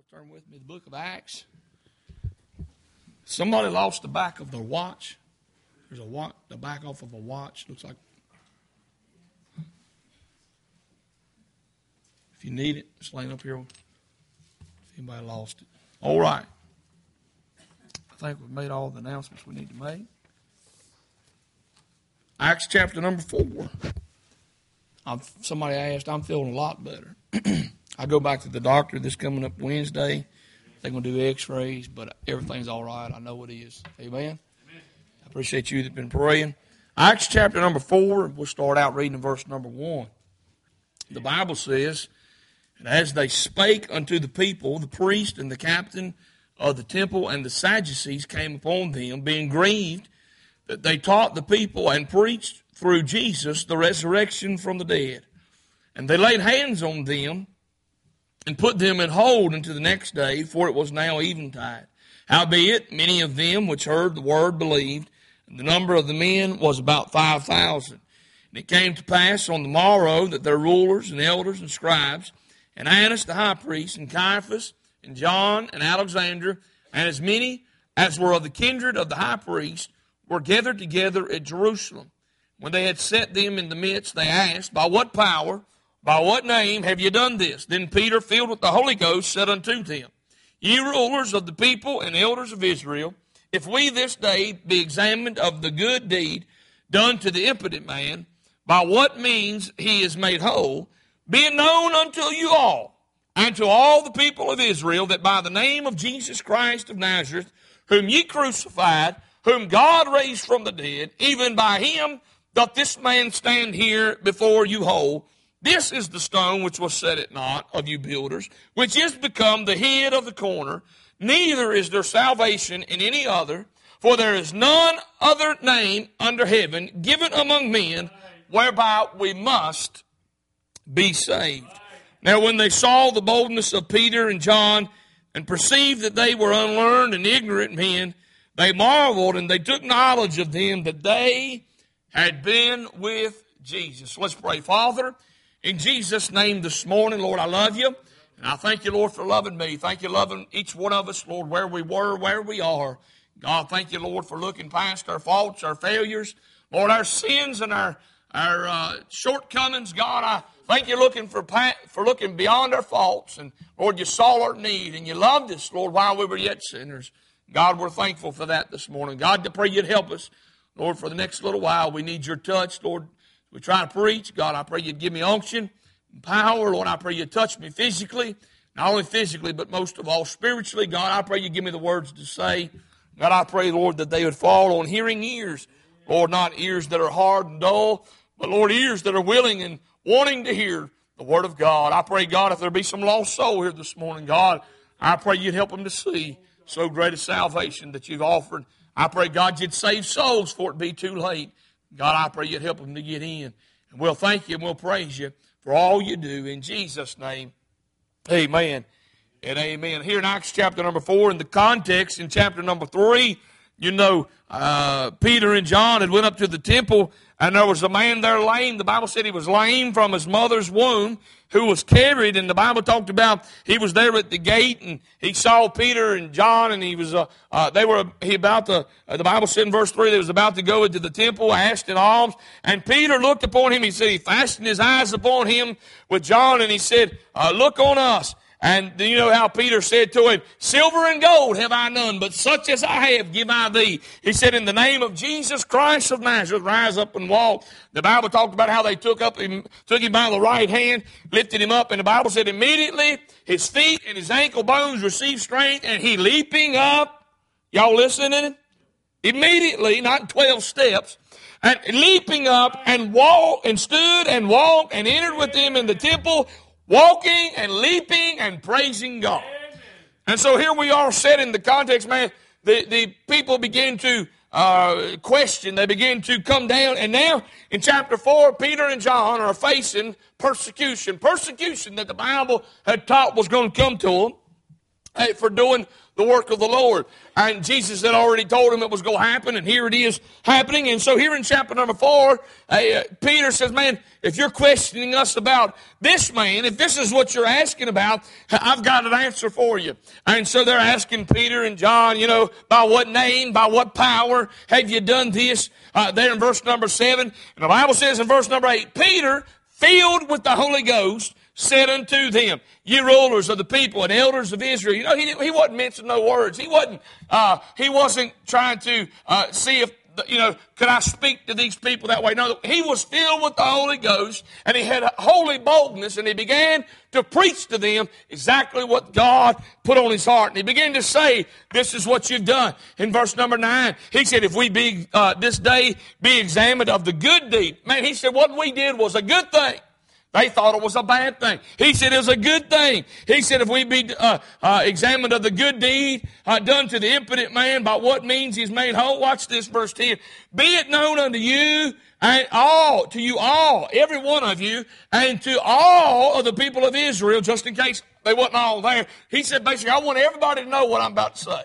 Turn with me to the book of Acts. Somebody lost the back of their watch. There's the back off of a watch. Looks like. If you need it, it's laying up here. If anybody lost it. All right. I think we've made all the announcements we need to make. Acts chapter number 4. Somebody asked, I'm feeling a lot better. I go back to the doctor this coming up Wednesday. They're going to do x-rays, but everything's all right. I know it is. Amen? I appreciate you that have been praying. Acts chapter number 4, we'll start out reading verse number 1. The Bible says, and as they spake unto the people, the priest and the captain of the temple and the Sadducees came upon them, being grieved that they taught the people and preached through Jesus the resurrection from the dead. And they laid hands on them and put them in hold until the next day, for it was now eventide. Howbeit, many of them which heard the word believed, and the number of the men was about 5,000. And it came to pass on the morrow that their rulers and elders and scribes, and Annas the high priest, and Caiaphas, and John, and Alexander, and as many as were of the kindred of the high priest, were gathered together at Jerusalem. When they had set them in the midst, they asked, By what power, by what name have you done this? Then Peter, filled with the Holy Ghost, said unto them, Ye rulers of the people and elders of Israel, if we this day be examined of the good deed done to the impotent man, by what means he is made whole, be it known unto you all, and to all the people of Israel, that by the name of Jesus Christ of Nazareth, whom ye crucified, whom God raised from the dead, even by him doth this man stand here before you whole. This is the stone which was set at naught of you builders, which is become the head of the corner. Neither is there salvation in any other, for there is none other name under heaven given among men whereby we must be saved. Now when they saw the boldness of Peter and John, and perceived that they were unlearned and ignorant men, they marveled, and they took knowledge of them that they had been with Jesus. Let's pray. Father, in Jesus' name this morning, Lord, I love you. And I thank you, Lord, for loving me. Thank you, loving each one of us, Lord, where we were, where we are. God, thank you, Lord, for looking past our faults, our failures, Lord, our sins and our shortcomings. God, I thank you for looking beyond our faults. And, Lord, you saw our need and you loved us, Lord, while we were yet sinners. God, we're thankful for that this morning. God, I pray you'd help us, Lord, for the next little while. We need your touch, Lord. We try to preach. God, I pray you'd give me unction and power. Lord, I pray you'd touch me physically, not only physically, but most of all spiritually. God, I pray you'd give me the words to say. God, I pray, Lord, that they would fall on hearing ears. Lord, not ears that are hard and dull, but, Lord, ears that are willing and wanting to hear the word of God. I pray, God, if there be some lost soul here this morning, God, I pray you'd help them to see so great a salvation that you've offered. I pray, God, you'd save souls before it be too late. God, I pray you'd help them to get in. And we'll thank you and we'll praise you for all you do. In Jesus' name, amen and amen. Here in Acts chapter number 4, in the context in chapter number 3, you know, Peter and John had went up to the temple, and there was a man there lame. The Bible said he was lame from his mother's womb, who was carried, and the Bible talked about he was there at the gate, and he saw Peter and John, and the Bible said in verse 3, they was about to go into the temple, asked in alms, and Peter looked upon him. He said he fastened his eyes upon him with John, and he said, look on us. And you know how Peter said to him, Silver and gold have I none, but such as I have give I thee. He said, in the name of Jesus Christ of Nazareth, rise up and walk. The Bible talked about how they took him by the right hand, lifted him up, and the Bible said immediately his feet and his ankle bones received strength, and he leaping up, y'all listening? Immediately, not 12 steps, and leaping up and walked and stood and walked and entered with them in the temple, walking and leaping and praising God. And so here we are set in the context, man. The people begin to question. They begin to come down. And now in chapter 4, Peter and John are facing persecution. Persecution that the Bible had taught was going to come to them. for doing the work of the Lord. And Jesus had already told him it was going to happen, and here it is happening. And so here in chapter number 4, Peter says, man, if you're questioning us about this man, if this is what you're asking about, I've got an answer for you. And so they're asking Peter and John, by what name, by what power have you done this? There in verse number 7. And the Bible says in verse number 8, Peter, filled with the Holy Ghost, said unto them, ye rulers of the people and elders of Israel. He wasn't mentioning no words. He wasn't trying to see if, could I speak to these people that way? No, he was filled with the Holy Ghost, and he had a holy boldness, and he began to preach to them exactly what God put on his heart. And he began to say, this is what you've done. In verse number 9, he said, if we be this day be examined of the good deed. Man, he said, what we did was a good thing. They thought it was a bad thing. He said it was a good thing. He said if we be examined of the good deed done to the impotent man, by what means he's made whole. Watch this, verse 10. Be it known unto you and to you all, every one of you, and to all of the people of Israel, just in case they wasn't all there. He said basically, I want everybody to know what I'm about to say.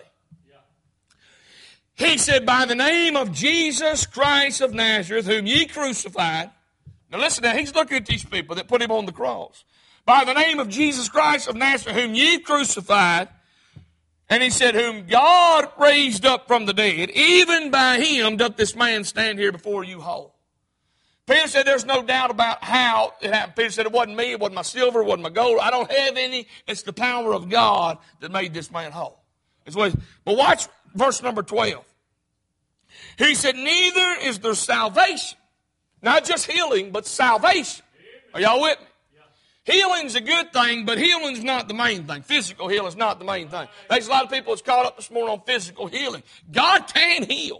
He said, by the name of Jesus Christ of Nazareth, whom ye crucified. Now listen, he's looking at these people that put him on the cross. By the name of Jesus Christ of Nazareth, whom ye crucified, and he said, whom God raised up from the dead, even by him doth this man stand here before you whole. Peter said there's no doubt about how it happened. Peter said it wasn't me, it wasn't my silver, it wasn't my gold. I don't have any. It's the power of God that made this man whole. But watch verse number 12. He said, neither is there salvation. Not just healing, but salvation. Are y'all with me? Healing's a good thing, but healing's not the main thing. Physical healing's not the main thing. There's a lot of people that's caught up this morning on physical healing. God can heal.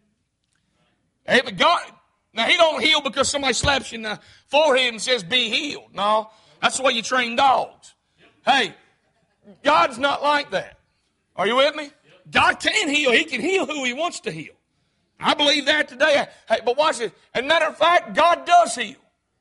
Hey, but God, now he don't heal because somebody slaps you in the forehead and says, be healed. No, that's the way you train dogs. Hey, God's not like that. Are you with me? God can heal. He can heal who he wants to heal. I believe that today. Hey, but watch this. As a matter of fact, God does heal.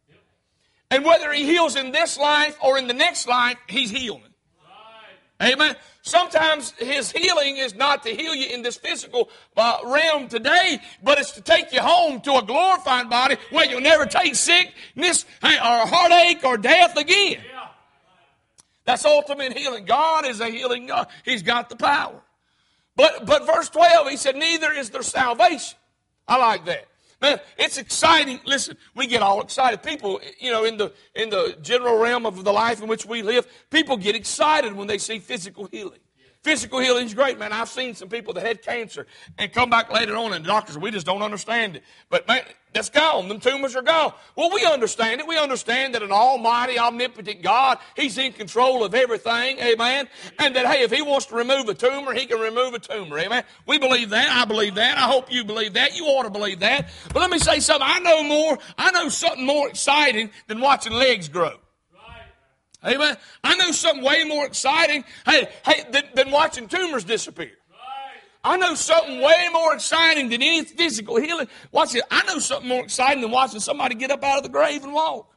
And whether he heals in this life or in the next life, he's healing. Right. Amen. Sometimes his healing is not to heal you in this physical realm today, but it's to take you home to a glorified body where you'll never take sickness or heartache or death again. Yeah. That's ultimate healing. God is a healing God. He's got the power. But verse 12, he said, neither is there salvation. I like that. Man, it's exciting. Listen, we get all excited. People, in the general realm of the life in which we live, people get excited when they see physical healing. Physical healing is great, man. I've seen some people that had cancer and come back later on, and the doctors, we just don't understand it. But, man, that's gone. Them tumors are gone. Well, we understand it. We understand that an almighty, omnipotent God, he's in control of everything, amen? And that, hey, if he wants to remove a tumor, he can remove a tumor, amen? We believe that. I believe that. I hope you believe that. You ought to believe that. But let me say something. I know something more exciting than watching legs grow. Amen. I know something way more exciting than watching tumors disappear. I know something way more exciting than any physical healing. Watch it. I know something more exciting than watching somebody get up out of the grave and walk.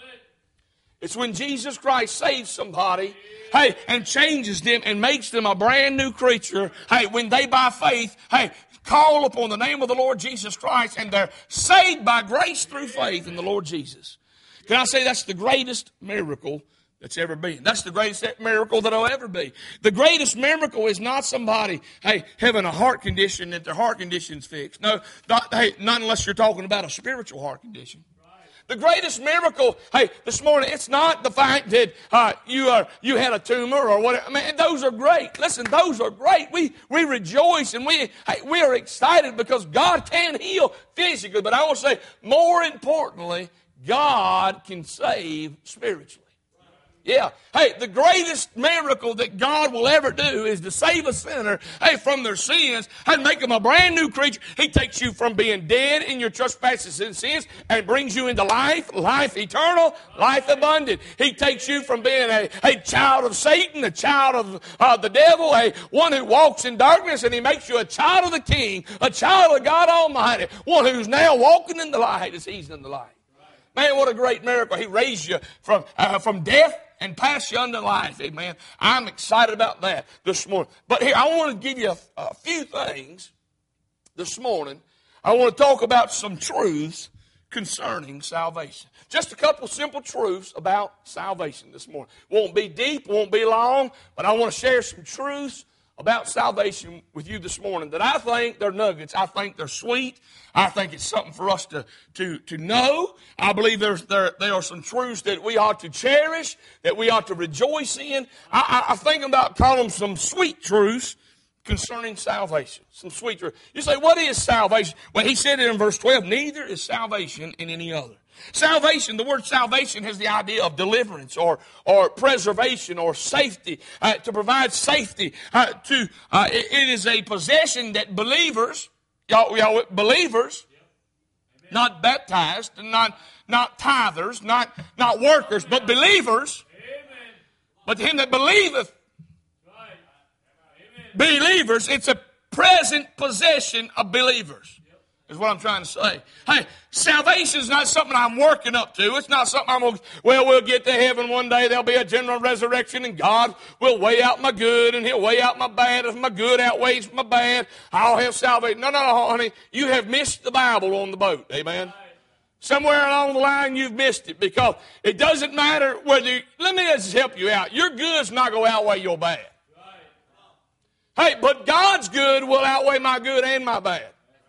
It's when Jesus Christ saves somebody, and changes them and makes them a brand new creature. When they by faith, call upon the name of the Lord Jesus Christ, and they're saved by grace through faith in the Lord Jesus. Can I say that's the greatest miracle that's ever been? That's the greatest miracle that'll ever be. The greatest miracle is not somebody, having a heart condition that their heart condition's fixed. No, not unless you're talking about a spiritual heart condition. The greatest miracle, this morning, it's not the fact that you had a tumor or whatever. Man, those are great. Listen, those are great. We rejoice and we are excited because God can heal physically. But I will say, more importantly, God can save spiritually. Yeah. The greatest miracle that God will ever do is to save a sinner, from their sins and make them a brand new creature. He takes you from being dead in your trespasses and sins and brings you into life eternal, life abundant. He takes you from being a child of Satan, a child of the devil, one who walks in darkness, and he makes you a child of the King, a child of God Almighty, one who's now walking in the light as he's in the light. Man, what a great miracle. He raised you from death and pass you unto life. Amen. I'm excited about that this morning. But here, I want to give you a few things this morning. I want to talk about some truths concerning salvation. Just a couple simple truths about salvation this morning. Won't be deep, won't be long, but I want to share some truths about salvation with you this morning that I think they're nuggets. I think they're sweet. I think it's something for us to know. I believe there are some truths that we ought to cherish, that we ought to rejoice in. I think about calling them some sweet truths concerning salvation. Some sweet truths. You say, what is salvation? Well, he said it in verse 12, neither is salvation in any other. Salvation, the word salvation has the idea of deliverance or preservation or safety, to provide safety. It is a possession that believers, believers, not baptized, not tithers, not workers, but believers, but him that believeth, believers, it's a present possession of believers. Is what I'm trying to say. Hey, salvation is not something I'm working up to. It's not something we'll get to heaven one day. There'll be a general resurrection and God will weigh out my good and he'll weigh out my bad. If my good outweighs my bad, I'll have salvation. No, honey. You have missed the Bible on the boat. Amen. Somewhere along the line you've missed it because it doesn't matter whether, let me just help you out. Your good's not going to outweigh your bad. Hey, but God's good will outweigh my good and my bad.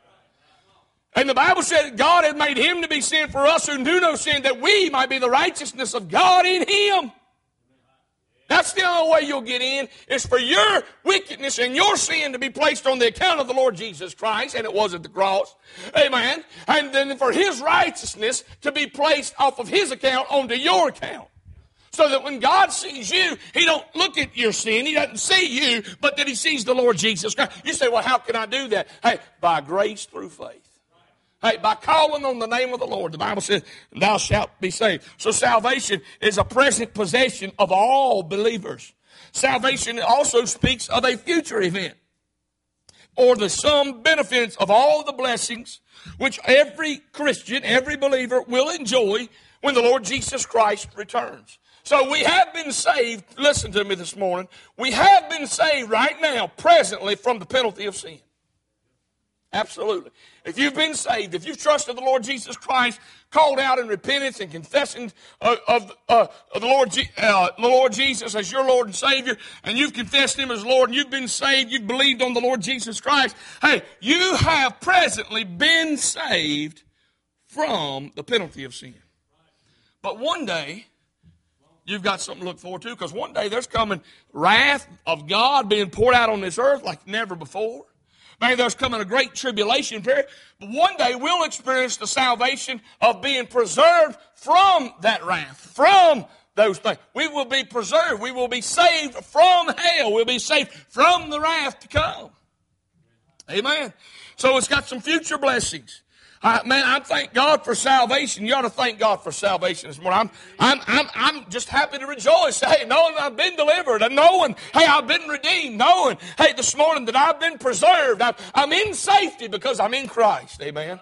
And the Bible said that God had made him to be sin for us who knew no sin, that we might be the righteousness of God in him. That's the only way you'll get in, is for your wickedness and your sin to be placed on the account of the Lord Jesus Christ, and it was at the cross. Amen. And then for his righteousness to be placed off of his account onto your account. So that when God sees you, he don't look at your sin, he doesn't see you, but that he sees the Lord Jesus Christ. You say, well, how can I do that? Hey, by grace through faith. Hey, by calling on the name of the Lord, the Bible says, thou shalt be saved. So salvation is a present possession of all believers. Salvation also speaks of a future event, or the sum benefits of all the blessings which every Christian, every believer will enjoy when the Lord Jesus Christ returns. So we have been saved, listen to me this morning, we have been saved right now, presently, from the penalty of sin. Absolutely. If you've been saved, if you've trusted the Lord Jesus Christ, called out in repentance and confessing of the Lord Jesus as your Lord and Savior, and you've confessed him as Lord, and you've been saved, you've believed on the Lord Jesus Christ, hey, you have presently been saved from the penalty of sin. But one day, you've got something to look forward to, because one day there's coming wrath of God being poured out on this earth like never before. Maybe there's coming a great tribulation period, but one day we'll experience the salvation of being preserved from that wrath, from those things. We will be preserved. We will be saved from hell. We'll be saved from the wrath to come. Amen. So it's got some future blessings. I thank God for salvation. You ought to thank God for salvation this morning. I'm just happy to rejoice. Hey, knowing I've been delivered, and knowing, hey, I've been redeemed, knowing, hey, this morning that I've been preserved. I'm in safety because I'm in Christ. Amen.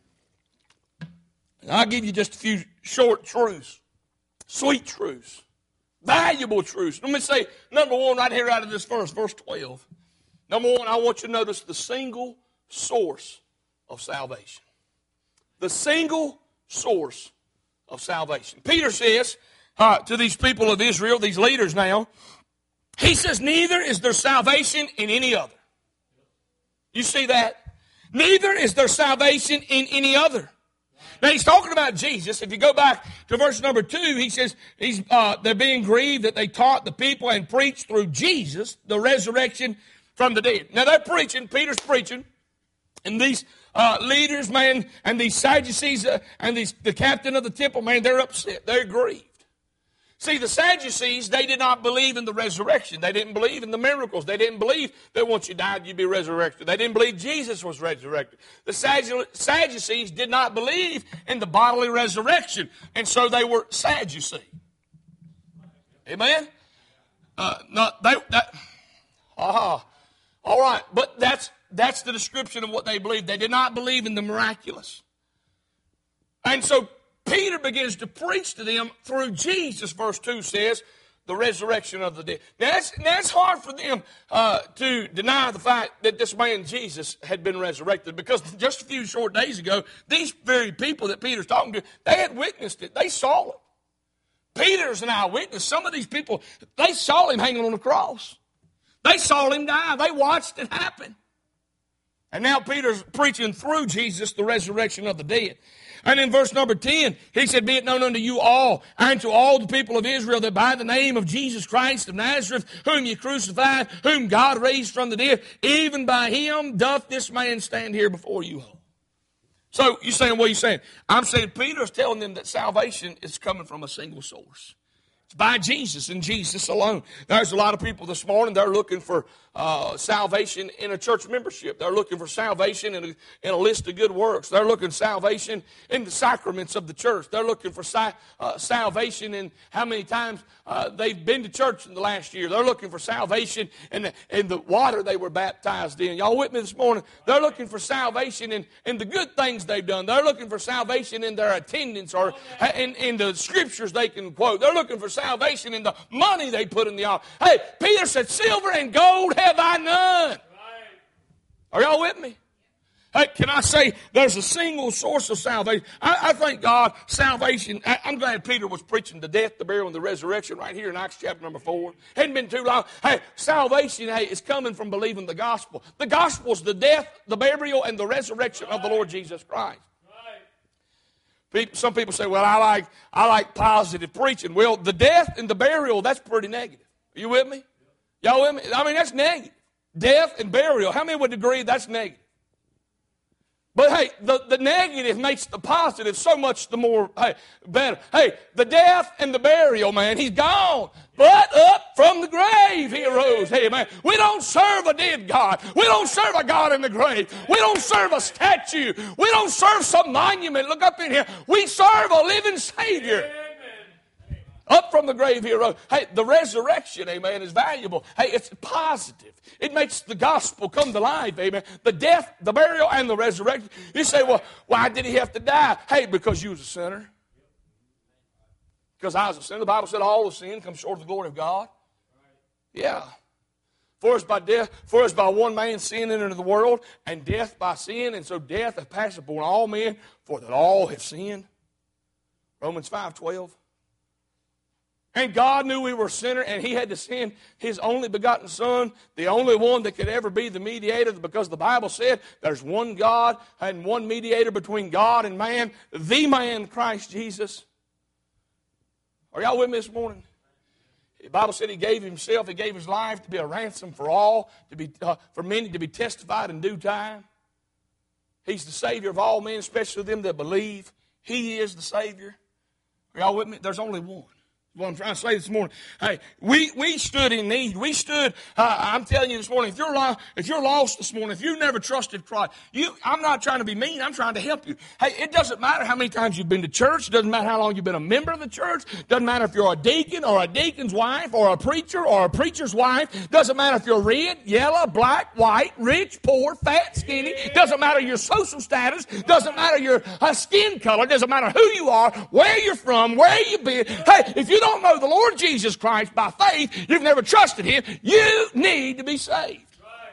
And I'll give you just a few short truths, sweet truths, valuable truths. Let me say, number one, right here out of this verse 12. Number one, I want you to notice the single source of salvation. The single source of salvation. Peter says to these people of Israel, these leaders now, he says, neither is there salvation in any other. You see that? Neither is there salvation in any other. Now he's talking about Jesus. If you go back to verse number 2, he says they're being grieved that they taught the people and preached through Jesus the resurrection from the dead. Now they're preaching, Peter's preaching, and these leaders, man, and these Sadducees and the captain of the temple, man, they're upset. They're grieved. See, the Sadducees, they did not believe in the resurrection. They didn't believe in the miracles. They didn't believe that once you died, you'd be resurrected. They didn't believe Jesus was resurrected. The Sadducees did not believe in the bodily resurrection, and so they were Sadducee. Amen? All right, but that's the description of what they believed. They did not believe in the miraculous. And so Peter begins to preach to them through Jesus, verse 2 says, the resurrection of the dead. Now, it's hard for them to deny the fact that this man Jesus had been resurrected, because just a few short days ago, these very people that Peter's talking to, they had witnessed it. They saw it. Peter's an eyewitness. Some of these people, they saw him hanging on the cross. They saw him die. They watched it happen. And now Peter's preaching through Jesus the resurrection of the dead. And in verse number 10, he said, be it known unto you all, and to all the people of Israel, that by the name of Jesus Christ of Nazareth, whom ye crucified, whom God raised from the dead, even by him doth this man stand here before you all. So you're saying, what are you saying? I'm saying Peter's telling them that salvation is coming from a single source. It's by Jesus and Jesus alone. There's a lot of people this morning, they're looking for salvation in a church membership. They're looking for salvation in a list of good works. They're looking for salvation in the sacraments of the church. They're looking for salvation in how many times they've been to church in the last year. They're looking for salvation in the water they were baptized in. Y'all with me this morning? They're looking for salvation in the good things they've done. They're looking for salvation in their attendance or in the scriptures they can quote. They're looking for salvation in the money they put in the offering. Hey, Peter said, silver and gold have I none. Are y'all with me? Hey, can I say there's a single source of salvation? I thank God, salvation. I'm glad Peter was preaching the death, the burial, and the resurrection right here in Acts chapter number 4. Hadn't been too long. Hey, salvation, is coming from believing the gospel. The gospel is the death, the burial, and the resurrection of the Lord Jesus Christ. Some people say, well, I like positive preaching. Well, the death and the burial, that's pretty negative. Are you with me? Y'all with me? I mean, that's negative. Death and burial. How many would agree that's negative? But hey, the negative makes the positive so much the more better. Hey, the death and the burial, man, he's gone. But up from the grave he arose. Hey, man, we don't serve a dead God. We don't serve a God in the grave. We don't serve a statue. We don't serve some monument. Look up in here. We serve a living Savior. Up from the grave he arose. Hey, the resurrection, amen, is valuable. Hey, it's positive. It makes the gospel come to life, amen. The death, the burial, and the resurrection. You say, well, why did he have to die? Hey, because you was a sinner. Because I was a sinner. The Bible said all of sin comes short of the glory of God. Yeah. For as by one man sin entered into the world, and death by sin, and so death hath passed upon all men, for that all have sinned. Romans 5:12. And God knew we were a sinner, and he had to send his only begotten Son, the only one that could ever be the mediator, because the Bible said there's one God and one mediator between God and man, the man, Christ Jesus. Are y'all with me this morning? The Bible said he gave himself, he gave his life to be a ransom for all, to be for many to be testified in due time. He's the Savior of all men, especially them that believe. He is the Savior. Are y'all with me? There's only one. What I'm trying to say this morning, hey, we stood in need. We stood. I'm telling you this morning, if you're lost this morning, if you've never trusted Christ, I'm not trying to be mean. I'm trying to help you. Hey, it doesn't matter how many times you've been to church. It doesn't matter how long you've been a member of the church. It doesn't matter if you're a deacon or a deacon's wife or a preacher or a preacher's wife. It doesn't matter if you're red, yellow, black, white, rich, poor, fat, skinny. It doesn't matter your social status. It doesn't matter your skin color. It doesn't matter who you are, where you're from, where you've been. Hey, if you don't know the Lord Jesus Christ by faith, you've never trusted him, you need to be saved.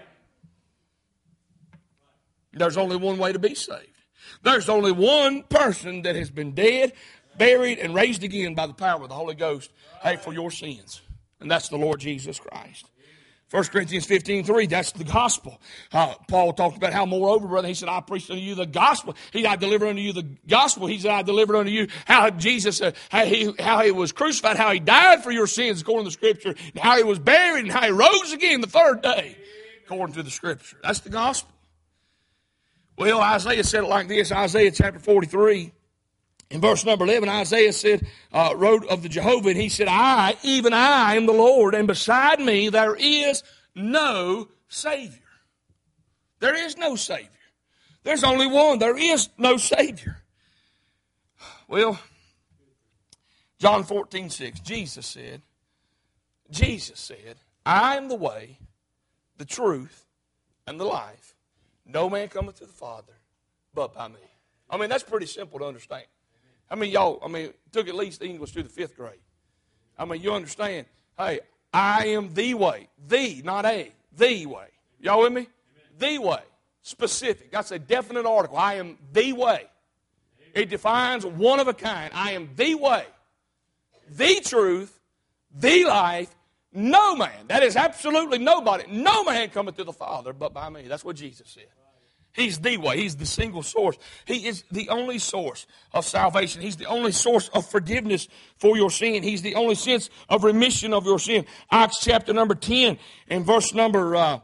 There's only one way to be saved. There's only one person that has been dead, buried, and raised again by the power of the Holy Ghost, hey, for your sins. And that's the Lord Jesus Christ. 1 Corinthians 15:3, that's the gospel. Paul talked about how moreover, brother, he said, I preached unto you the gospel. I delivered unto you the gospel. He said, I delivered unto you how Jesus, how he was crucified, how he died for your sins, according to the Scripture, and how he was buried, and how he rose again the third day, according to the Scripture. That's the gospel. Well, Isaiah said it like this, Isaiah chapter 43. In verse number 11, Isaiah said, wrote of the Jehovah, and he said, I, even I, am the Lord, and beside me there is no Savior. There is no Savior. There's only one. There is no Savior. Well, John 14:6, Jesus said, I am the way, the truth, and the life. No man cometh to the Father but by me. I mean, that's pretty simple to understand. I mean, y'all, took at least English through the 5th grade. You understand. Hey, I am the way. The, not a. The way. Y'all with me? Amen. The way. Specific. That's a definite article. I am the way. It defines one of a kind. I am the way, the truth, the life. No man, that is absolutely nobody, no man cometh to the Father but by me. That's what Jesus said. He's the way. He's the single source. He is the only source of salvation. He's the only source of forgiveness for your sin. He's the only sense of remission of your sin. Acts chapter number 10 and verse number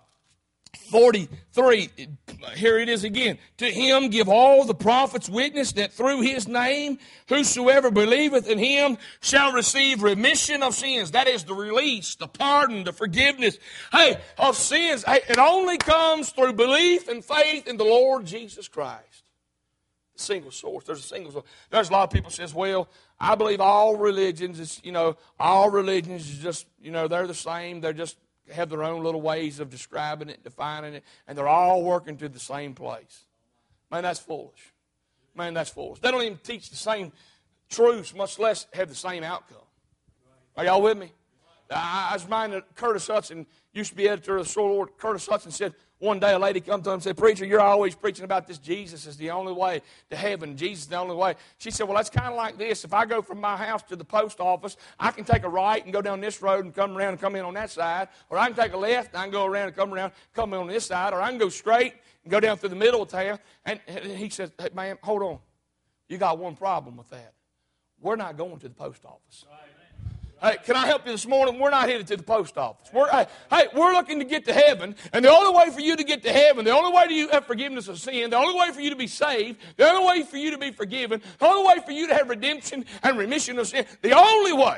43. Here it is again. To him give all the prophets witness that through his name whosoever believeth in him shall receive remission of sins. That is the release, the pardon, the forgiveness, of sins. It only comes through belief and faith in the Lord Jesus Christ. A single source. There's a single source. There's a lot of people says, well, I believe all religions is, all religions is just, they're the same. They're just have their own little ways of describing it, defining it, and they're all working to the same place. Man, that's foolish. Man, that's foolish. They don't even teach the same truths, much less have the same outcome. Are y'all with me? I was reminded that Curtis Hudson used to be editor of the Soul Lord. Curtis Hudson said one day a lady come to him and said, "Preacher, you're always preaching about this Jesus is the only way to heaven. Jesus is the only way." She said, "Well, that's kind of like this. If I go from my house to the post office, I can take a right and go down this road and come around and come in on that side. Or I can take a left and I can go around and come in on this side. Or I can go straight and go down through the middle of town." And he said, "Hey, ma'am, hold on. You got one problem with that. We're not going to the post office." Hey, can I help you this morning? We're not headed to the post office. We're looking to get to heaven, and the only way for you to get to heaven, the only way you have forgiveness of sin, the only way for you to be saved, the only way for you to be forgiven, the only way for you to have redemption and remission of sin, the only way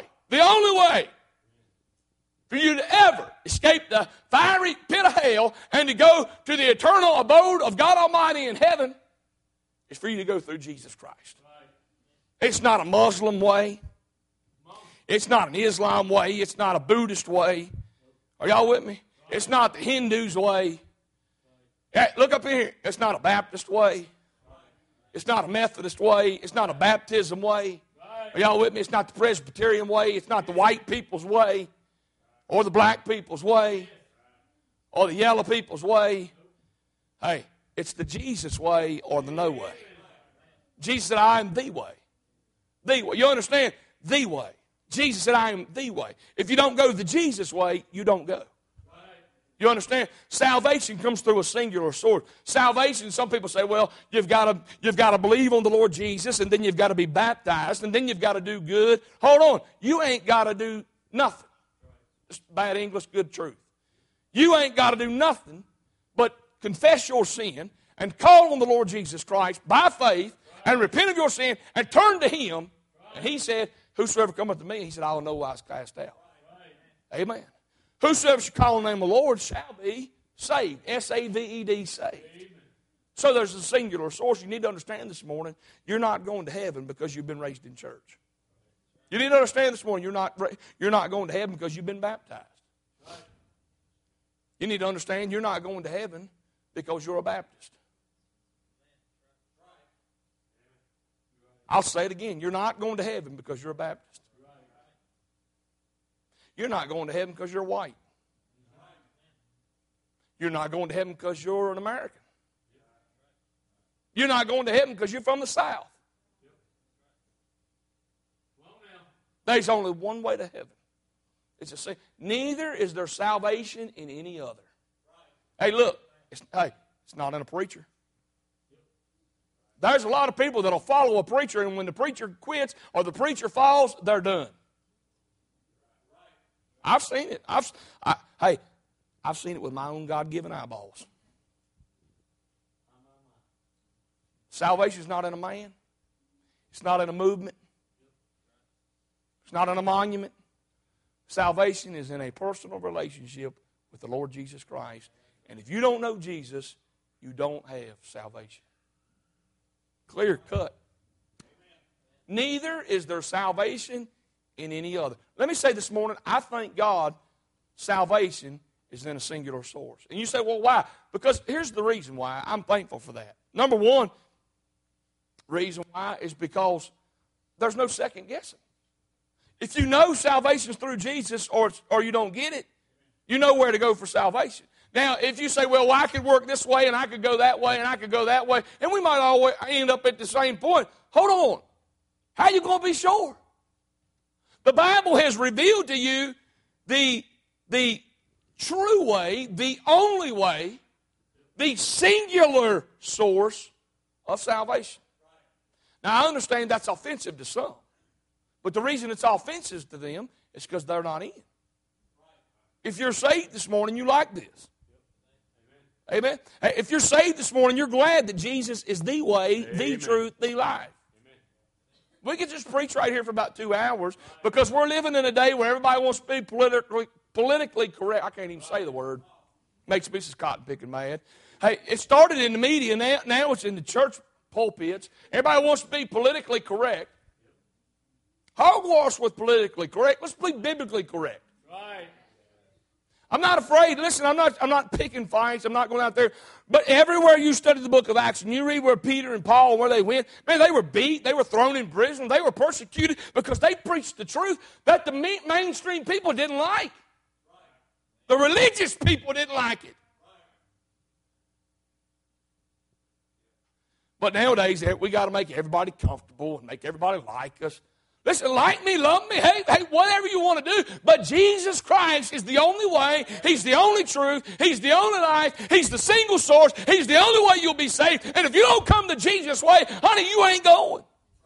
for you to ever escape the fiery pit of hell and to go to the eternal abode of God Almighty in heaven is for you to go through Jesus Christ. It's not a Muslim way. It's not an Islam way. It's not a Buddhist way. Are y'all with me? It's not the Hindus' way. Hey, look up here. It's not a Baptist way. It's not a Methodist way. It's not a baptism way. Are y'all with me? It's not the Presbyterian way. It's not the white people's way or the black people's way or the yellow people's way. Hey, it's the Jesus way or the no way. Jesus said, "I am the way." The way. You understand? The way. Jesus said, "I am the way." If you don't go the Jesus way, you don't go. You understand? Salvation comes through a singular source. Salvation, some people say, well, you've got to believe on the Lord Jesus, and then you've got to be baptized, and then you've got to do good. Hold on. You ain't got to do nothing. Just bad English, good truth. You ain't got to do nothing but confess your sin and call on the Lord Jesus Christ by faith and repent of your sin and turn to Him. And He said, "Whosoever cometh to me," He said, "I will no wise cast out." Amen. Whosoever shall call on the name of the Lord shall be saved. S-A-V-E-D, saved. So there's a singular source. You need to understand this morning, you're not going to heaven because you've been raised in church. You need to understand this morning, you're not going to heaven because you've been baptized. You need to understand you're not going to heaven because you're a Baptist. I'll say it again. You're not going to heaven because you're a Baptist. You're not going to heaven because you're white. You're not going to heaven because you're an American. You're not going to heaven because you're from the South. There's only one way to heaven. It's neither is there salvation in any other. Hey, look. It's not in a preacher. There's a lot of people that'll follow a preacher, and when the preacher quits or the preacher falls, they're done. I've seen it. I've seen it with my own God-given eyeballs. Salvation's not in a man. It's not in a movement. It's not in a monument. Salvation is in a personal relationship with the Lord Jesus Christ. And if you don't know Jesus, you don't have salvation. Clear cut. Neither is there salvation in any other. Let me say this morning, I thank God salvation is in a singular source. And you say, well, why? Because here's the reason why. I'm thankful for that. Number one reason why is because there's no second guessing. If you know salvation is through Jesus or you don't get it, you know where to go for salvation. Now, if you say, well, I could work this way and I could go that way and I could go that way, and we might always end up at the same point. Hold on. How are you going to be sure? The Bible has revealed to you the true way, the only way, the singular source of salvation. Now, I understand that's offensive to some. But the reason it's offensive to them is because they're not in. If you're saved this morning, you like this. Amen. If you're saved this morning, you're glad that Jesus is the way, the truth, the life. We could just preach right here for about 2 hours because we're living in a day where everybody wants to be politically correct. I can't even say the word. Makes me just cotton picking mad. Hey, it started in the media, now it's in the church pulpits. Everybody wants to be politically correct. Hogwash with politically correct. Let's be biblically correct. Right. I'm not afraid. Listen, I'm not picking fights. I'm not going out there. But everywhere you study the book of Acts and you read where Peter and Paul, where they went, man, they were beat. They were thrown in prison. They were persecuted because they preached the truth that the mainstream people didn't like. The religious people didn't like it. But nowadays, we got to make everybody comfortable and make everybody like us. Listen, like me, love me, hey, whatever you want to do. But Jesus Christ is the only way. He's the only truth. He's the only life. He's the single source. He's the only way you'll be saved. And if you don't come the Jesus way, honey, you ain't going.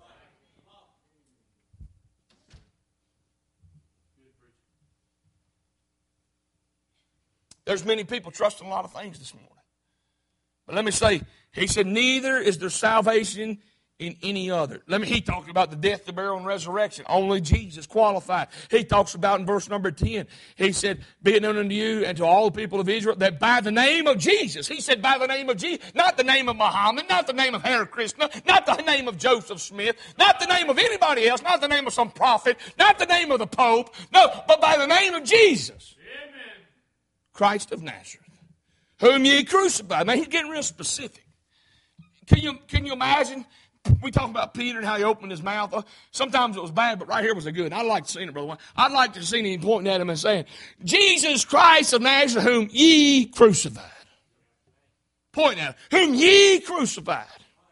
There's many people trusting a lot of things this morning. But let me say, he said, neither is there salvation in any other. He talked about the death, the burial, and resurrection. Only Jesus qualified. He talks about in verse number 10, he said, be it known unto you and to all the people of Israel that by the name of Jesus, he said by the name of Jesus, not the name of Muhammad, not the name of Hare Krishna, not the name of Joseph Smith, not the name of anybody else, not the name of some prophet, not the name of the Pope, no, but by the name of Jesus. Amen. Christ of Nazareth, whom ye crucified. Man, he's getting real specific. Can you imagine? We talk about Peter and how he opened his mouth. Sometimes it was bad, but right here was a good. I'd like to see it, Brother Wayne. I'd like to see him pointing at him and saying, Jesus Christ of Nazareth, whom ye crucified. Pointing at him. Whom ye crucified.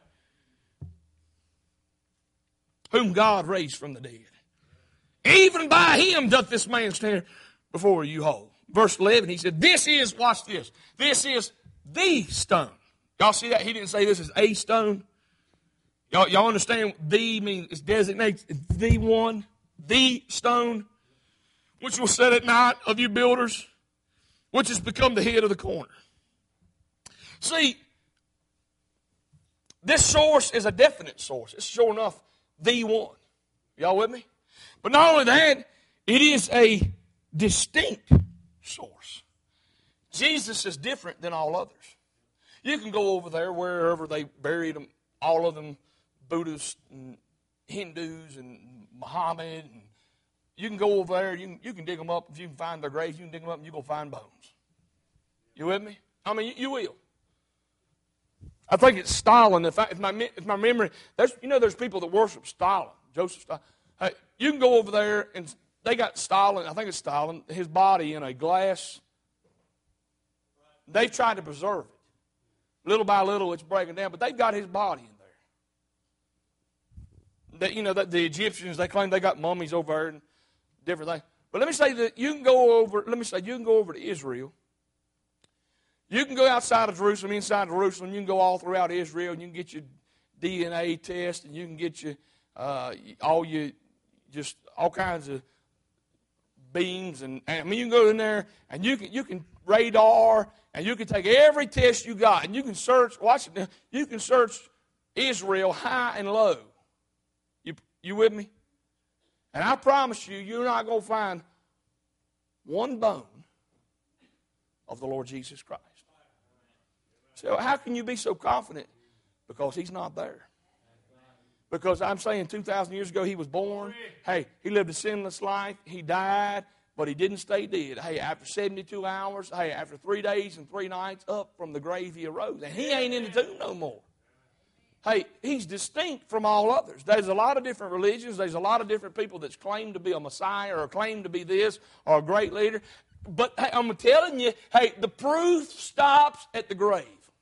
Whom God raised from the dead. Even by him doth this man stand before you whole. Verse 11, he said, this is, watch this, this is the stone. Y'all see that? He didn't say this is a stone. Y'all understand the means it designates the one, the stone, which will set at night of you builders, which has become the head of the corner. See, this source is a definite source. It's sure enough the one. Y'all with me? But not only that, it is a distinct source. Jesus is different than all others. You can go over there wherever they buried them, all of them, Buddhists and Hindus and Muhammad. And you can go over there, you can dig them up. If you can find their graves, you can dig them up and you're going to find bones. You with me? I mean, you will. I think it's Stalin. If my memory, there's people that worship Stalin, Joseph Stalin. Hey, you can go over there and they got Stalin, I think it's Stalin, his body in a glass. They've tried to preserve it. Little by little, it's breaking down, but they've got his body in there. That the Egyptians, they claim they got mummies over there and different things. But let me say that you can go over to Israel. You can go outside of Jerusalem, inside Jerusalem. You can go all throughout Israel, and you can get your DNA test, and you can get your all kinds of beams, and I mean you can go in there and you can radar, and you can take every test you got, and you can search. Watch it now. You can search Israel high and low. You with me? And I promise you, you're not going to find one bone of the Lord Jesus Christ. So how can you be so confident? Because he's not there. Because I'm saying 2,000 years ago he was born. Hey, he lived a sinless life. He died, but he didn't stay dead. Hey, after 72 hours, after 3 days and 3 nights, up from the grave he arose. And he ain't in the tomb no more. hey, he's distinct from all others. There's a lot of different religions. There's a lot of different people that claim to be a Messiah or claim to be this or a great leader. But hey, I'm telling you, hey, the proof stops at the grave.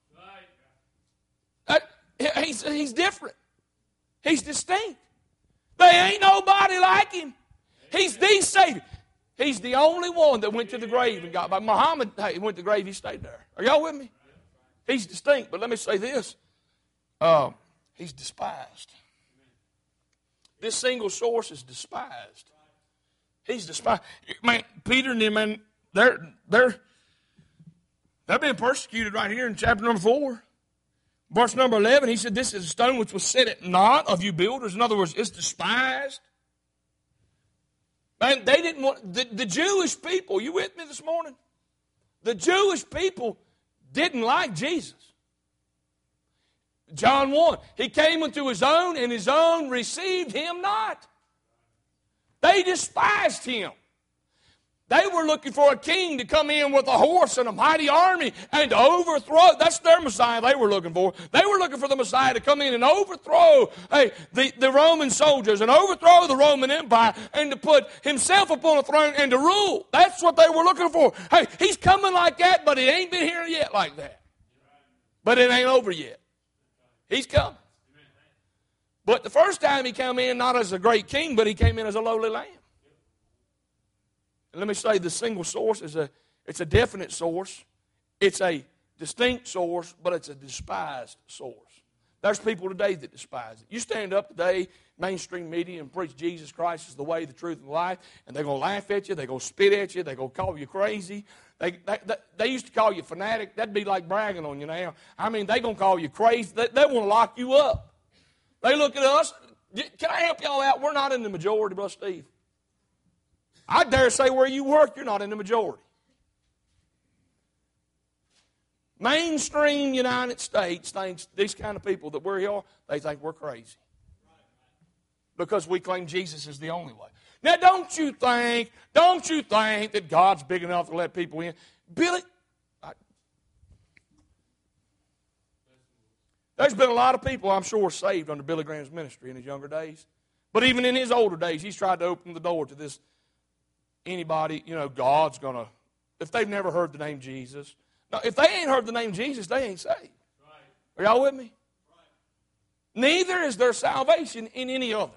He's different. He's distinct. There ain't nobody like him. He's the Savior. He's the only one that went to the grave and got by. Muhammad, hey, went to the grave, he stayed there. Are y'all with me? He's distinct, but let me say this. He's despised. This single source is despised. He's despised. Man, Peter and them, man, they're being persecuted right here in chapter number 4. Verse number 11, he said, this is a stone which was set at naught of you builders. In other words, it's despised. Man, they didn't want, the Jewish people, you with me this morning? The Jewish people didn't like Jesus. John 1, he came unto his own, and his own received him not. They despised him. They were looking for a king to come in with a horse and a mighty army and to overthrow. That's their Messiah they were looking for. They were looking for the Messiah to come in and overthrow the Roman soldiers and overthrow the Roman Empire and to put himself upon a throne and to rule. That's what they were looking for. Hey, he's coming like that, but he ain't been here yet like that. But it ain't over yet. He's coming. But the first time he came in, not as a great king, but he came in as a lowly lamb. And let me say, the single source it's a definite source. It's a distinct source, but it's a despised source. There's people today that despise it. You stand up today, mainstream media, and preach Jesus Christ is the way, the truth, and the life, and they're going to laugh at you, they're going to spit at you, they're going to call you crazy. They used to call you fanatic. That'd be like bragging on you now. I mean, they're going to call you crazy. They want to lock you up. They look at us. Can I help y'all out? We're not in the majority, Brother Steve. I dare say where you work, you're not in the majority. Mainstream United States thinks these kind of people that we're here, they think we're crazy. Because we claim Jesus is the only way. Now, don't you think that God's big enough to let people in? Billy, there's been a lot of people, I'm sure, saved under Billy Graham's ministry in his younger days. But even in his older days, he's tried to open the door to this. Anybody, God's going to, if they've never heard the name Jesus. Now, if they ain't heard the name Jesus, they ain't saved. Right. Are y'all with me? Right. Neither is there salvation in any other.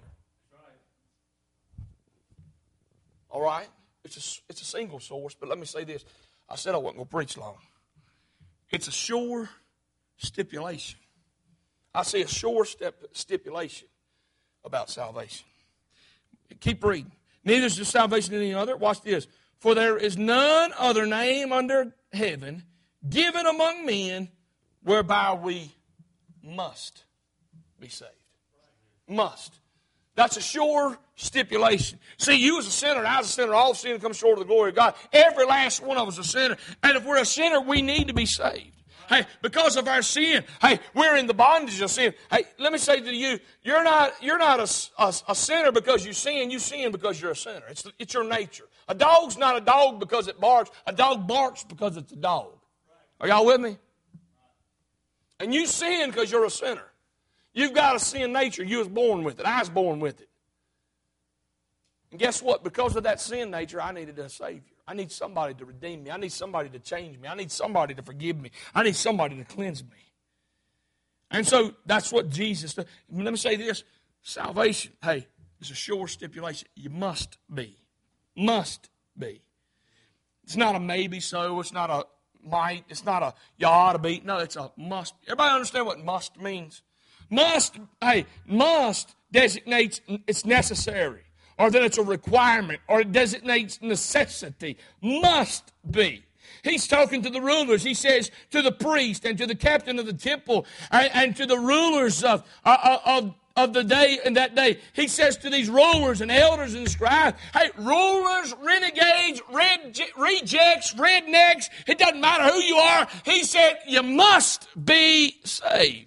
All right? It's a single source, but let me say this. I said I wasn't going to preach long. It's a sure stipulation. I see a sure stipulation about salvation. Keep reading. Neither is there salvation in any other. Watch this. For there is none other name under heaven given among men whereby we must be saved. Must. That's a sure stipulation. See, you as a sinner, I as a sinner, all sin comes short of the glory of God. Every last one of us is a sinner. And if we're a sinner, we need to be saved. Hey, because of our sin, hey, we're in the bondage of sin. Hey, let me say to you, you're not a sinner because you sin because you're a sinner. It's your nature. A dog's not a dog because it barks. A dog barks because it's a dog. Are y'all with me? And you sin because you're a sinner. You've got a sin nature. You was born with it. I was born with it. And guess what? Because of that sin nature, I needed a Savior. I need somebody to redeem me. I need somebody to change me. I need somebody to forgive me. I need somebody to cleanse me. And so that's what Jesus does. Let me say this. Salvation, hey, is a sure stipulation. You must be. Must be. It's not a maybe so. It's not a might. It's not a you ought to be. No, it's a must. Everybody understand what must means? Must designates it's necessary. Or that it's a requirement, or it designates necessity. Must be. He's talking to the rulers. He says to the priest and to the captain of the temple and to the rulers of the day and that day. He says to these rulers and elders and scribes, hey, rulers, renegades, rejects, rednecks, it doesn't matter who you are. He said you must be saved.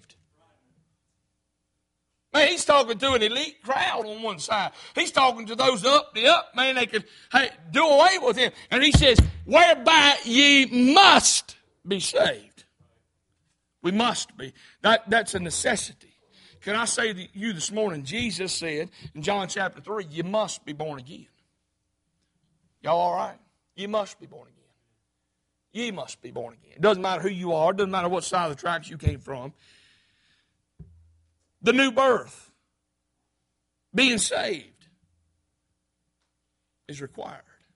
Man, he's talking to an elite crowd on one side. He's talking to those up, man, they could do away with him. And he says, whereby ye must be saved. We must be. That's a necessity. can I say to you this morning, Jesus said in John chapter 3, you must be born again. Y'all all right? You must be born again. Ye must be born again. It doesn't matter who you are. It doesn't matter what side of the tracks you came from. The new birth, being saved, is required.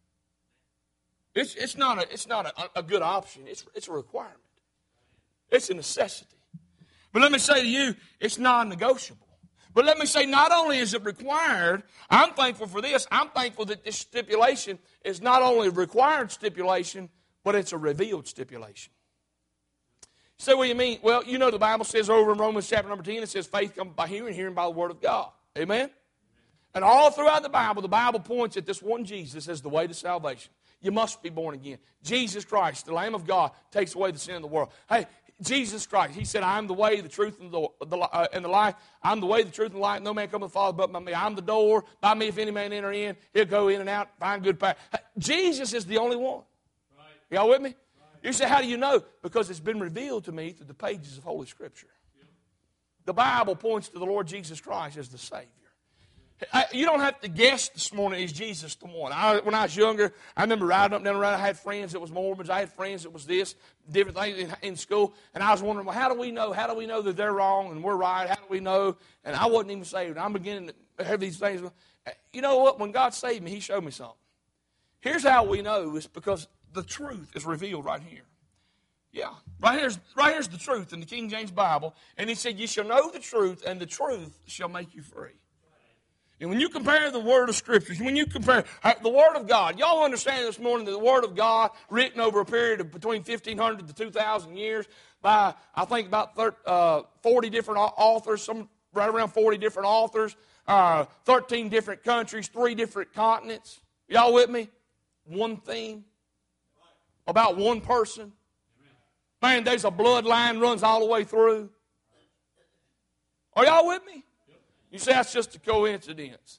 It's not a good option. It's a requirement. It's a necessity. But let me say to you, it's non-negotiable. But let me say, not only is it required, I'm thankful for this. I'm thankful that this stipulation is not only a required stipulation, but it's a revealed stipulation. You say, what do you mean? Well, you know the Bible says over in Romans chapter number 10, it says faith comes by hearing, hearing by the word of God. Amen? And all throughout the Bible points at this one Jesus as the way to salvation. You must be born again. Jesus Christ, the Lamb of God, takes away the sin of the world. Hey, Jesus Christ, He said, I am the way, the truth, and the life. I'm the way, the truth, and the life. No man cometh to the Father but by me. I'm the door. By me, if any man enter in, he'll go in and out, find good path. Hey, Jesus is the only one. Right. Y'all with me? Right. You say, how do you know? Because it's been revealed to me through the pages of Holy Scripture. Yep. The Bible points to the Lord Jesus Christ as the Savior. You don't have to guess this morning, is Jesus the one? When I was younger, I remember riding up and down the road. I had friends that was Mormons. I had friends that was this, different things in school. And I was wondering, well, how do we know? How do we know that they're wrong and we're right? How do we know? And I wasn't even saved. I'm beginning to have these things. You know what? When God saved me, He showed me something. Here's how we know. It's because the truth is revealed right here. Yeah, right here's the truth in the King James Bible. And He said, you shall know the truth, and the truth shall make you free. And when you compare the Word of Scriptures, when you compare the Word of God, y'all understand this morning that the Word of God, written over a period of between 1,500 to 2,000 years by, I think, about 40 different authors, some right around 40 different authors, 13 different countries, 3 different continents. Y'all with me? One theme about one person. Man, there's a bloodline runs all the way through. Are y'all with me? You say that's just a coincidence.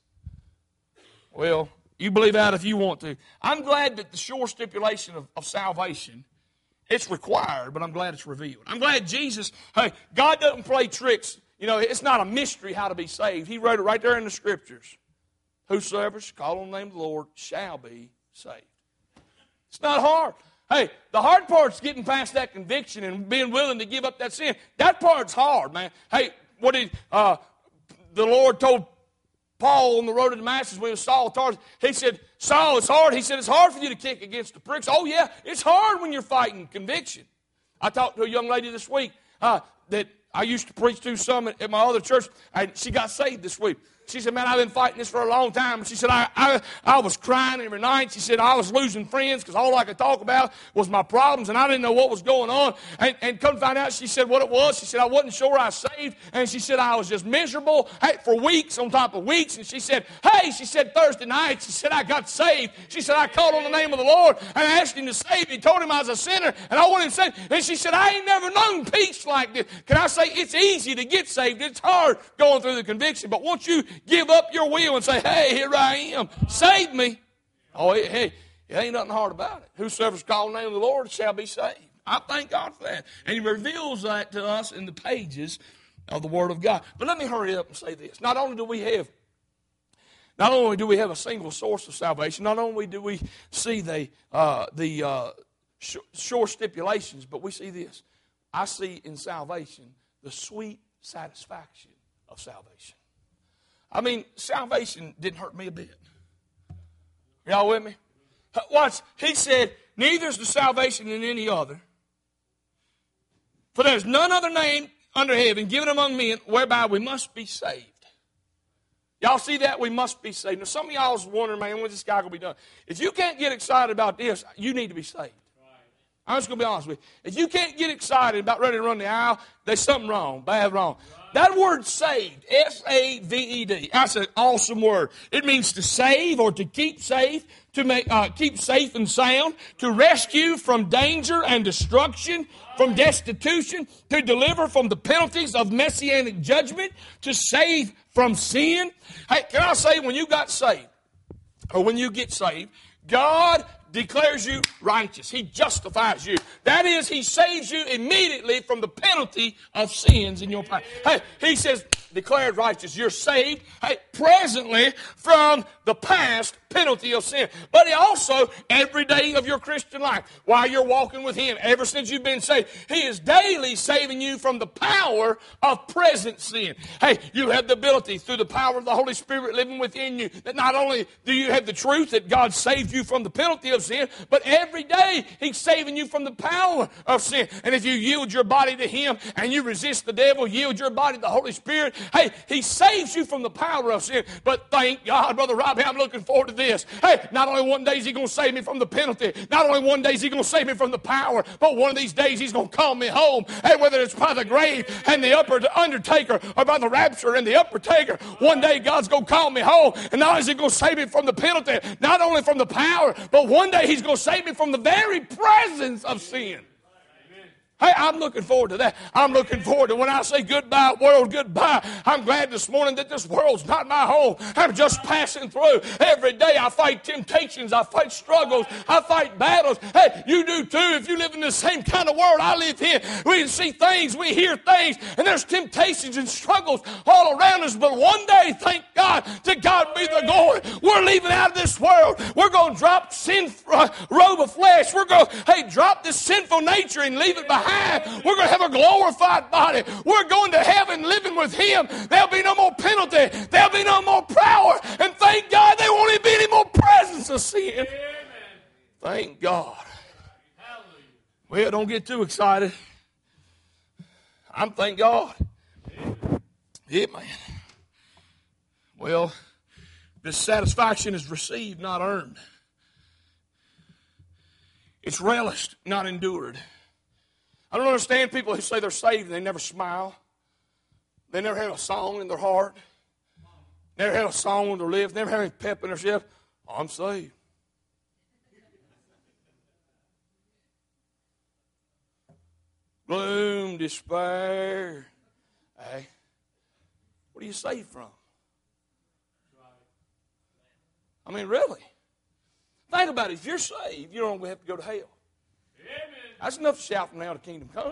Well, you believe that if you want to. I'm glad that the sure stipulation of salvation, it's required, but I'm glad it's revealed. I'm glad Jesus, hey, God doesn't play tricks. You know, it's not a mystery how to be saved. He wrote it right there in the Scriptures. Whosoever shall call on the name of the Lord shall be saved. It's not hard. Hey, the hard part's getting past that conviction and being willing to give up that sin. That part's hard, man. Hey, what did the Lord told Paul on the road to Damascus when he was Saul of Tarsus? He said, Saul, it's hard. He said, it's hard for you to kick against the pricks. Oh, yeah, it's hard when you're fighting conviction. I talked to a young lady this week that I used to preach to some at my other church, and she got saved this week. She said, man, I've been fighting this for a long time. She said, I was crying every night. She said, I was losing friends because all I could talk about was my problems, and I didn't know what was going on. And couldn't find out, she said, what it was. She said, I wasn't sure I was saved. And she said, I was just miserable for weeks on top of weeks. And she said, hey, she said, Thursday night, she said, I got saved. She said, I called on the name of the Lord, and I asked Him to save me. He told Him I was a sinner, and I wanted Him saved. And she said, I ain't never known peace like this. Can I say, it's easy to get saved. It's hard going through the conviction. But once you give up your will and say, hey, here I am, save me. Oh, hey, it ain't nothing hard about it. Whosoever's called the name of the Lord shall be saved. I thank God for that. And He reveals that to us in the pages of the Word of God. But let me hurry up and say this. Not only do we have a single source of salvation, not only do we see the sure stipulations, but we see this. I see in salvation the sweet satisfaction of salvation. I mean, salvation didn't hurt me a bit. Y'all with me? Watch. He said, neither is the salvation in any other. For there is none other name under heaven given among men whereby we must be saved. Y'all see that? We must be saved. Now, some of y'all is wondering, man, when's this guy going to be done? If you can't get excited about this, you need to be saved. I'm just going to be honest with you. If you can't get excited about ready to run the aisle, there's something wrong, bad wrong. That word saved, S-A-V-E-D, that's an awesome word. It means to save or to keep safe, to make keep safe and sound, to rescue from danger and destruction, from destitution, to deliver from the penalties of messianic judgment, to save from sin. Hey, can I say, when you got saved, or when you get saved, God declares you righteous. He justifies you. That is, He saves you immediately from the penalty of sins in your past. Hey, He says, declared righteous. You're saved, presently from the past penalty of sin. But also, every day of your Christian life, while you're walking with Him, ever since you've been saved, He is daily saving you from the power of present sin. Hey, you have the ability through the power of the Holy Spirit living within you that not only do you have the truth that God saved you from the penalty of sin, but every day He's saving you from the power of sin. And if you yield your body to Him and you resist the devil, yield your body to the Holy Spirit, hey, He saves you from the power of sin. But thank God, Brother Robbie, I'm looking forward to this. Hey, not only one day is He going to save me from the penalty, not only one day is He going to save me from the power, but one of these days He's going to call me home. Hey, whether it's by the grave and the undertaker or by the rapture and the uppertaker, one day God's going to call me home. And not only is He going to save me from the penalty, not only from the power, but one day He's going to save me from the very presence of sin. Hey, I'm looking forward to that. I'm looking forward to when I say goodbye, world, goodbye. I'm glad this morning that this world's not my home. I'm just passing through. Every day I fight temptations. I fight struggles. I fight battles. Hey, you do too. If you live in the same kind of world I live in, we can see things, we hear things, and there's temptations and struggles all around us. But one day, thank God, to God be the glory, we're leaving out of this world. We're going to drop sin, robe of flesh. We're going to, drop this sinful nature and leave it behind. We're going to have a glorified body. We're going to heaven living with Him. There'll be no more penalty. There'll be no more power. And thank God there won't even be any more presence of sin. Amen. Thank God. Hallelujah. Well, don't get too excited. I'm thank God. Amen. Well, this satisfaction is received, not earned. It's relished, not endured. I don't understand people who say they're saved and they never smile. They never have a song in their heart. Never have a song on their lips. Never have any pep in their step. I'm saved. Gloom, despair. Hey, what are you saved from? I mean, really? Think about it. If you're saved, you don't have to go to hell. Amen. That's enough to shout from now to kingdom come.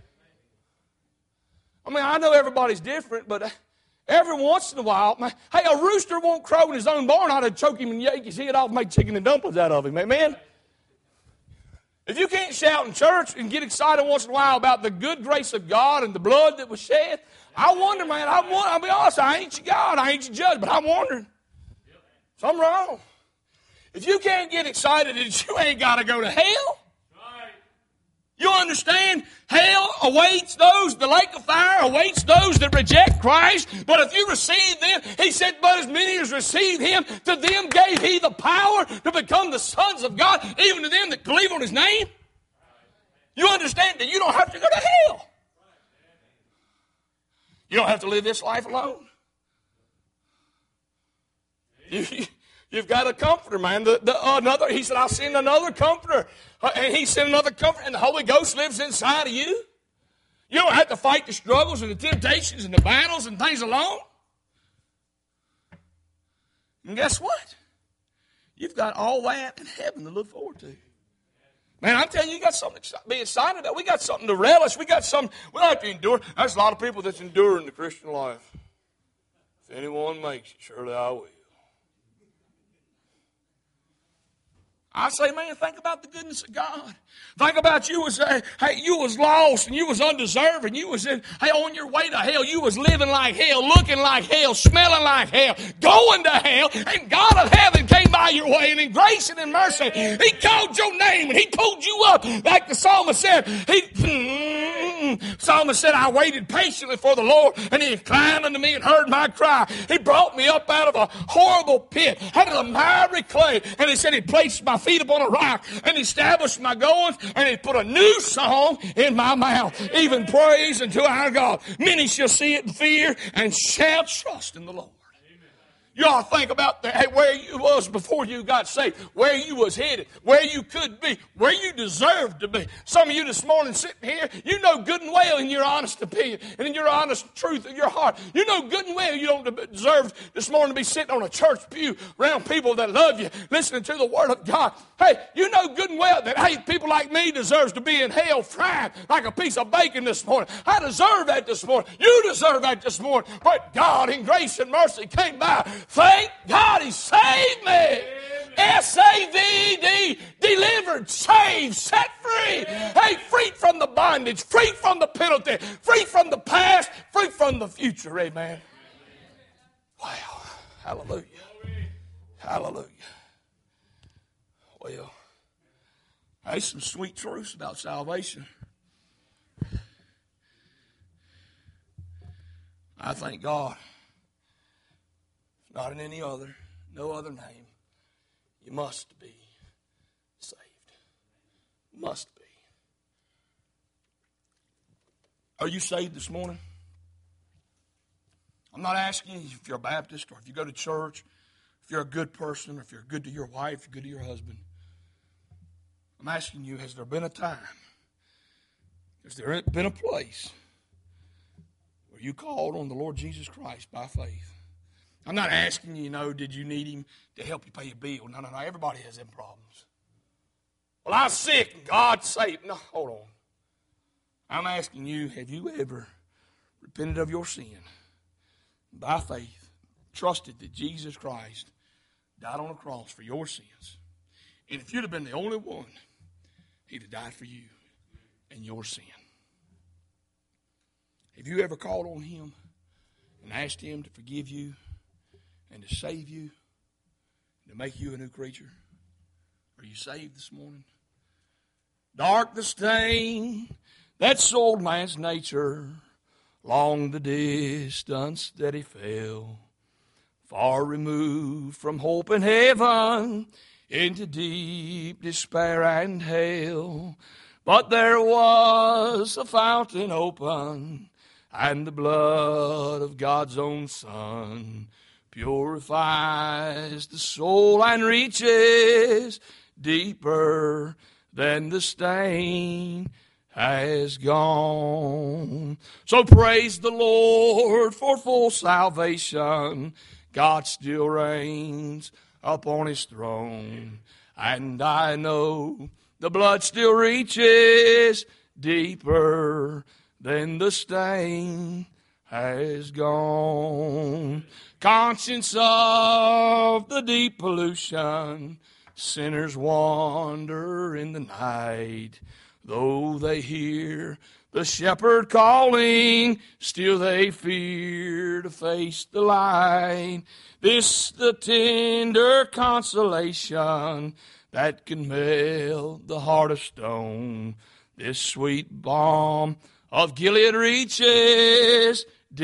I mean, I know everybody's different, but every once in a while, hey, a rooster won't crow in his own barn. I'd choke him and yank his head off and make chicken and dumplings out of him. Amen? If you can't shout in church and get excited once in a while about the good grace of God and the blood that was shed, I wonder, man, I'll be honest, I ain't your God, I ain't your judge, but I'm wondering. Something wrong. If you can't get excited that you ain't got to go to hell, you understand? Hell awaits those, the lake of fire awaits those that reject Christ. But if you receive them, He said, but as many as received Him, to them gave He the power to become the sons of God, even to them that believe on His name. You understand that you don't have to go to hell. You don't have to live this life alone. You've got a comforter, man. He said, I'll send another comforter. And He sent another comforter, and the Holy Ghost lives inside of you. You don't have to fight the struggles and the temptations and the battles and things alone. And guess what? You've got all that in heaven to look forward to. Man, I'm telling you, you got something to be excited about. We got something to relish. We got something we like to endure. There's a lot of people that's enduring the Christian life. If anyone makes it, surely I will. I say, man, think about the goodness of God. Think about you was lost and you was undeserving. You was on your way to hell. You was living like hell, looking like hell, smelling like hell, going to hell. And God of heaven came by your way, and in grace and in mercy, He called your name and He pulled you up. Like the psalmist said, Psalmist said, I waited patiently for the Lord, and He inclined unto me and heard my cry. He brought me up out of a horrible pit, out of the miry clay, and He said He placed my feet upon a rock, and He established my goings, and He put a new song in my mouth, even praise unto our God. Many shall see it and fear, and shall trust in the Lord. You ought to think about where you was before you got saved, where you was headed, where you could be, where you deserved to be. Some of you this morning sitting here, you know good and well in your honest opinion and in your honest truth of your heart, you know good and well you don't deserve this morning to be sitting on a church pew around people that love you, listening to the Word of God. Hey, you know good and well that, hey, people like me deserves to be in hell frying like a piece of bacon this morning. I deserve that this morning. You deserve that this morning. But God in grace and mercy came by. Thank God He saved me. S-A-V-E-D, delivered, saved, set free. Hey, free from the bondage, free from the penalty, free from the past, free from the future. Amen. Wow. Hallelujah. Hallelujah. Well, there's some sweet truths about salvation. I thank God. Not in any other, no other name. You must be saved. Must be. Are you saved this morning? I'm not asking you if you're a Baptist or if you go to church, if you're a good person, or if you're good to your wife, you're good to your husband. I'm asking you, has there been a time, has there been a place where you called on the Lord Jesus Christ by faith? I'm not asking you, did you need Him to help you pay your bill? No. Everybody has them problems. Well, I'm sick and God saved. No, hold on. I'm asking you, have you ever repented of your sin by faith, trusted that Jesus Christ died on the cross for your sins? And if you'd have been the only one, He'd have died for you and your sin. Have you ever called on Him and asked Him to forgive you and to save you, to make you a new creature? Are you saved this morning? Dark the stain that soiled man's nature, long the distance that he fell, far removed from hope and heaven, into deep despair and hell. But there was a fountain open, and the blood of God's own Son purifies the soul and reaches deeper than the stain has gone. So praise the Lord for full salvation. God still reigns upon His throne, and I know the blood still reaches deeper than the stain has gone. Conscience of the deep pollution, sinners wander in the night. Though they hear the shepherd calling, still they fear to face the light. This the tender consolation that can melt the heart of stone. This sweet balm of Gilead reaches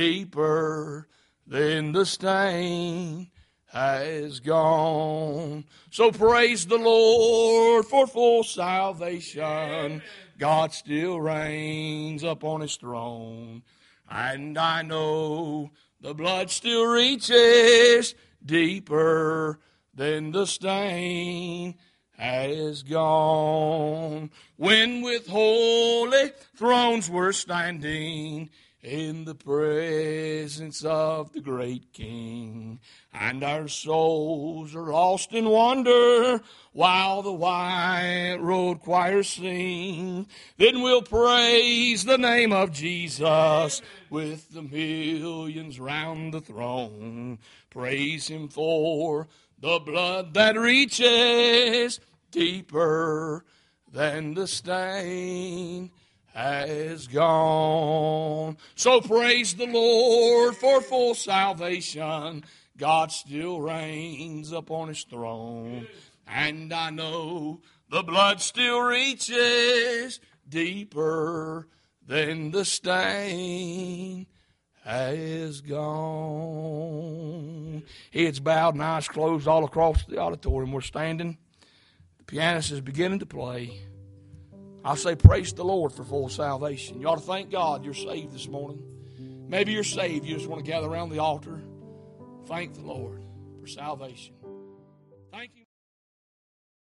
deeper than the stain has gone. So praise the Lord for full salvation. God still reigns upon His throne, and I know the blood still reaches deeper than the stain has gone. When with holy thrones we're standing in the presence of the great King, and our souls are lost in wonder while the white road choirs sing, then we'll praise the name of Jesus with the millions round the throne. Praise Him for the blood that reaches deeper than the stain has gone. So praise the Lord for full salvation. God still reigns upon His throne, and I know the blood still reaches deeper than the stain has gone. Heads bowed and eyes closed all across the auditorium. We're standing. The pianist is beginning to play. I say praise the Lord for full salvation. You ought to thank God you're saved this morning. Maybe you're saved. You just want to gather around the altar. Thank the Lord. for salvation. Thank you.